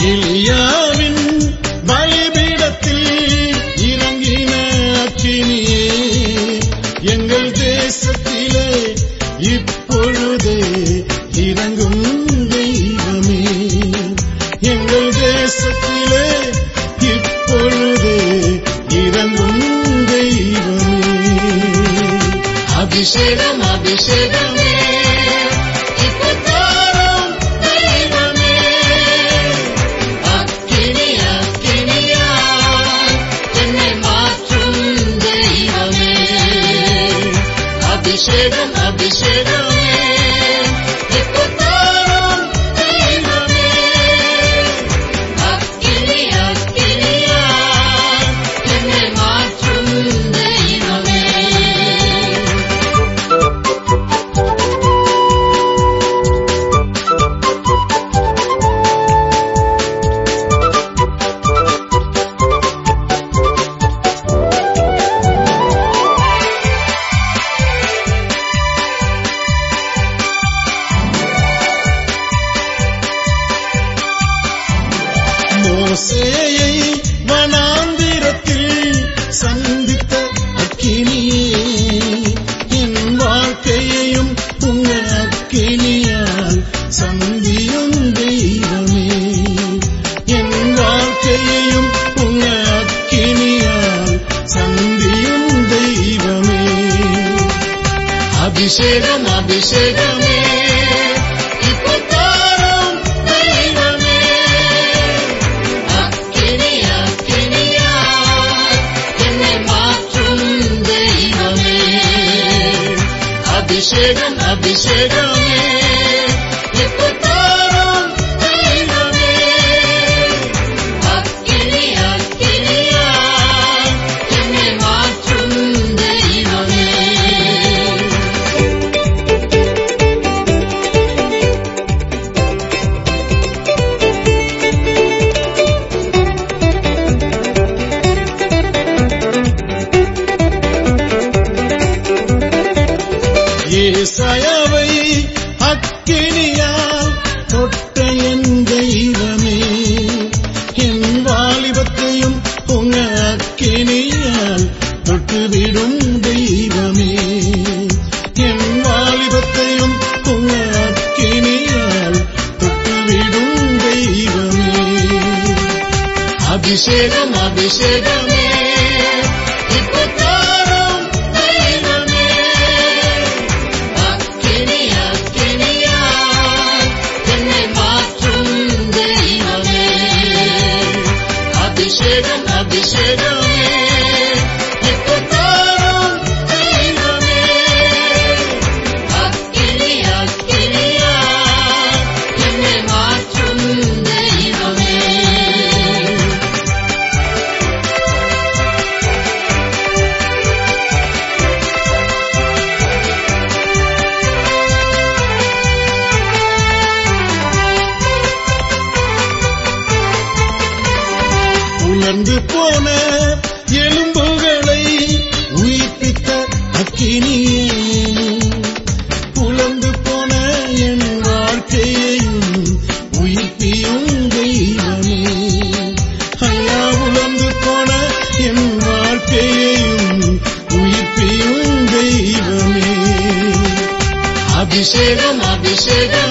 எலியாவின் பலிபீடத்தில் இறங்கின அக்கினியே, எங்கள் தேசத்திலே இப்பொழுதே இறங்கும் தெய்வமே, எங்கள் தேசத்திலே இப்பொழுதே இறங்கும் தெய்வமே. அபிஷேகம் அபிஷேகமே அபிஷேகம் அபிஷேகமே இப்போதாரும் தெய்வமே, அக்கினி அக்கினியாய் என்னை மாற்றும் தெய்வமே. மோசேயை வனாந்திரத்தில் சந்தித்த அக்கினியே, என் வாழ்க்கையையும் உங்க அக்கினியால் சந்தியும் தெய்வமே, என் வாழ்க்கையையும் உங்க அக்கினியால் சந்தியும் தெய்வமே. அபிஷேகம் அபிஷேகமே அபிஷேகம் அபிஷேகமே இப்போதாரும் தெய்வமே, அக்கினி அக்கினியாய் என்னை மாற்றும் தெய்வமே. ஏசாயாவை அக்கினியால் தொட்ட என் தெய்வமே, என் வாலிபத்தையும் உங்க அக்கினியால் தொட்டுவிடும் தெய்வமே, என் வாலிபத்தையும் உங்க அக்கினியால் தொட்டுவிடும் தெய்வமே. அபிஷேகம் அபிஷேகமே இப்போதாரும் தெய்வமே, அக்கினி அக்கினியாய் என்னை மாற்றும் தெய்வமே. அபிஷேகம் அபிஷேகமே இப்போதாரும் தெய்வமே, அக்கினி அக்கினியாய் என்னை மாற்றும் தெய்வமே. உலர்ந்து போன எலும்புகளை உயிர்ப்பித்த அக்கினியே, உலர்ந்து போன என் வாழ்க்கையையும் உயிர்ப்பியும் தெய்வமே, ஐயா உலர்ந்து போன என் வாழ்க்கையையும் உயிர்ப்பியும் தெய்வமே. அபிஷேகம் அபிஷேகம்